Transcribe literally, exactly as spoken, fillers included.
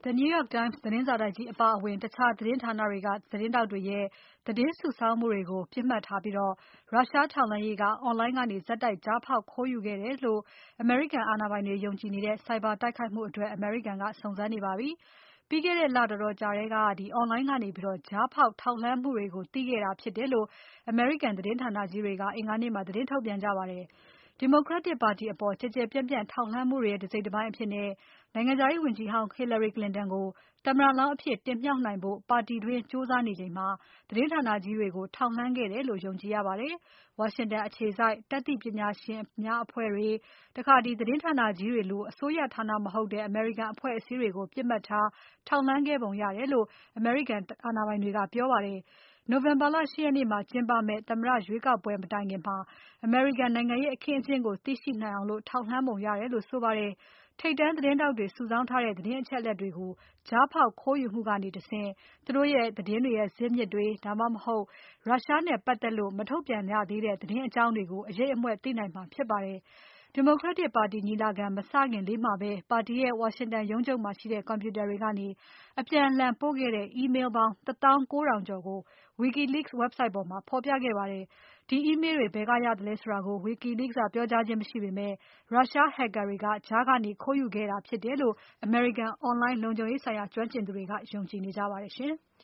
The New York Times သတင်းစာတိုက်ကြီးအပါအဝင် တခြားသတင်းဌာနတွေက သတင်းထောက်တွေရဲ့ သတင်းစုဆောင်းမှုတွေကို ပစ်မှတ်ထားပြီး ရုရှားထောက်လှမ်းရေးက Online ကနေ ဆက်တိုက်ကြားဖောက်ခိုးယူခဲ့တယ်လို့ အမေရိကန်အာဏာပိုင်တွေ ယုံကြည်နေတဲ့ Cyber တိုက်ခိုက်မှုအတွက် အမေရိကန်က စုံစမ်းနေပါပြီ။ ပြီးခဲ့တဲ့လတော်တော်ကြာထဲက Online ကနေ ကြားဖောက်ထောက်လှမ်းမှုတွေကို သိခဲ့တာဖြစ်တယ်လို့ အမေရိကန်သတင်းဌာနကြီးတွေက အင်္ဂါနေ့မှာ သတင်းထုတ်ပြန်ကြပါတယ်။ Democratic ပါတီအပေါ် ကျယ်ကျယ်ပြန့်ပြန့် ထောက်လှမ်းမှုတွေရဲ့ တစိတ်တပိုင်းအဖြစ် နိုင်ငံခြားရေးဝန်ကြီးဟောင်း Hillary Clinton ကိုသမ္မတလောင်းအဖြစ် တင်မြှောက်နိုင်ဖို့ ပါတီတွင်းကြိုးစားနေချိန်မှာ သတင်းဌာနကြီးတွေကို ထောက်လှမ်းခဲ့တယ်လို့ ယုံကြည်ရပါတယ်။ ဝါရှင်တန်အခြေစိုက် တတ်သိပညာရှင်များအဖွဲ့တွေ၊ သတင်းဌာနကြီးတွေလို အစိုးရဌာနမဟုတ်တဲ့ အမေရိကန်အဖွဲ့အစည်းတွေကို ပစ်မှတ်ထား ထောက်လှမ်းခဲ့ပုံရတယ်လို့ အမေရိကန်အာဏာပိုင်တွေက ပြောပါတယ်။ နိုဝင်ဘာလ ၈ ရက်နေ့မှာကျင်းပမယ့် သမ္မတရွေးကောက်ပွဲမတိုင်ခင် အမေရိကန်နိုင်ငံရေးအခင်းအကျင်းကို သိရှိနိုင်အောင် ထောက်လှမ်းပုံရတယ်လို့ ဆိုပါတယ်။ ထိပ်တန်းသတင်းထောက်တွေ စုဆောင်းထားတဲ့ သတင်းအချက်အလက်တွေကို ကြားဖောက်ခိုးယူမှုကနေတဆင့် သူတို့သတင်းတွေရဲ့ ဇစ်မြစ်တွေ ဒါမှမဟုတ် ရုရှားနဲ့ပါတ်သက်လို့ မထုတ်ပြန်ရသေးတဲ့ သတင်းအကြောင်းတွေကို အရိပ်အမြွက်သိနိုင်မှာဖြစ်ပါတယ်။ Democratic ပါတီညီလာခံ မစခင်လေးမှာပဲ ပါတီရဲ့ ဝါရှင်တန်ရုံးချုပ်မှာရှိတဲ့ Computer တွေကနေ အပြန်အလှန်ပို့ခဲ့တဲ့ Email ပေါင်း ၁ သောင်း ၉ ထောင်ကျော်ကို WikiLeaks website ပေါ်မှာ ဖော်ပြခဲ့ပါတယ်။ ဒီ Email တွေဘယ်ကရသလဲဆိုတာကို WikiLeaks ကပြောကြားခြင်းမရှိပေမဲ့ ရုရှား Hacker တွေက ကြားကနေ ခိုးယူခဲ့တာဖြစ်တယ်လို့ အမေရိကန် Online လုံခြုံရေးဆိုင်ရာ ကျွမ်းကျင်သူတွေက ယုံကြည်နေကြပါတယ်ရှင်။